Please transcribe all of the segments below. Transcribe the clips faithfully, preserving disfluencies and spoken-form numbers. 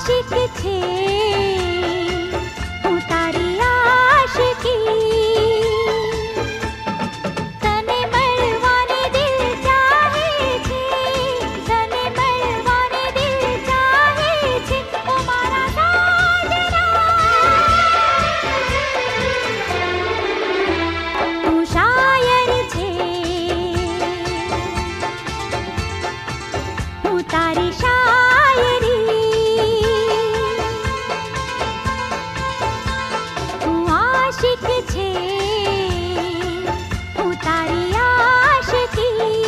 आशिक छे હું તારી આશિકી તને મળવાને દિલ ચાહે છે તને મળવાને દિલ ચાહે છે ઓ મારા સાજના તું શાયર છે હું તારી શાયરી आशिक छे હું તારી આશિકી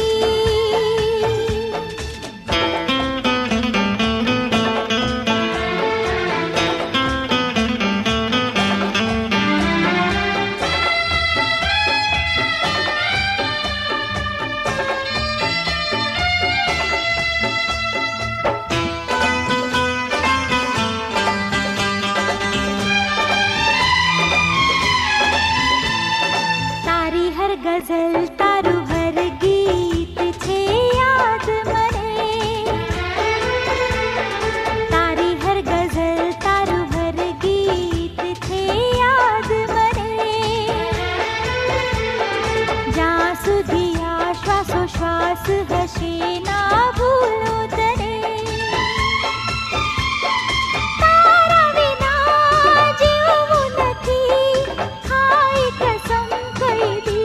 गजल तारू हर गीत छे याद मने तारी हर गजल तारू हर गीत छे याद मने ज्यां सुधी आ श्वासोश्वास हशे ना भूलो तने तारा विना जीवવું નથી हाय कसम कही दी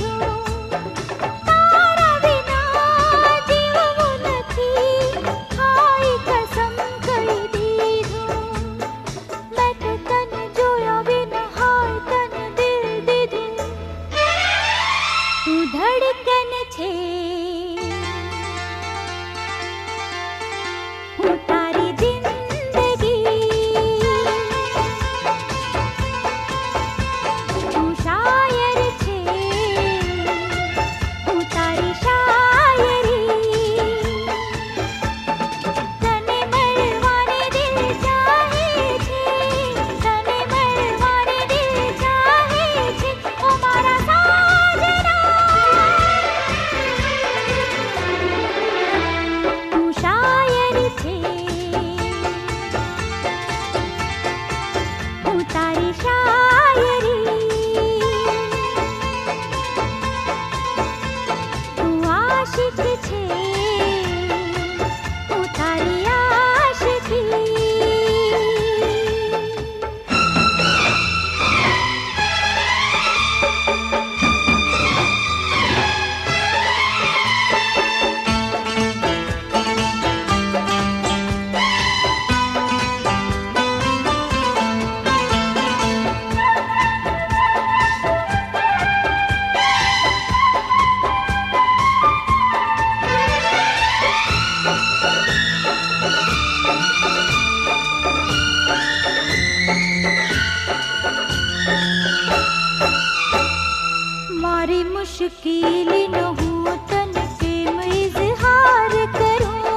धड़कन छे હું તારી જિંદગી તું શાયર છે હું તારી શાયરી તને મળવાને દિલ ચાહે છે તને મળવાને દિલ ચાહે છે ઓ મારા સાજના शायर छे હું તારી શાયરી તું આશિક छे હું તારી આશિકી मारी मुश्किल न हूँ तन प्रेम इजहार करूं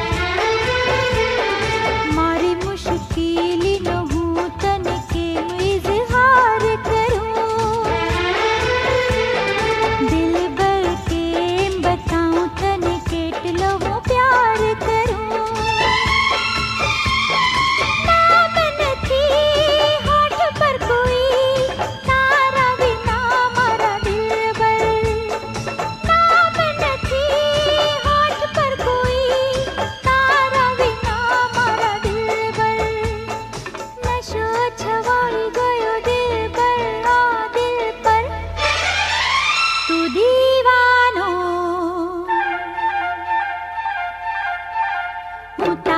मारी मुश्किल न हूँ तन प्रेम इजहार करूं दिल भर के बताऊं तन केटलो हूँ प्यार करूं नाम नथी होठ पर कोई तारा विना मारा दीवानो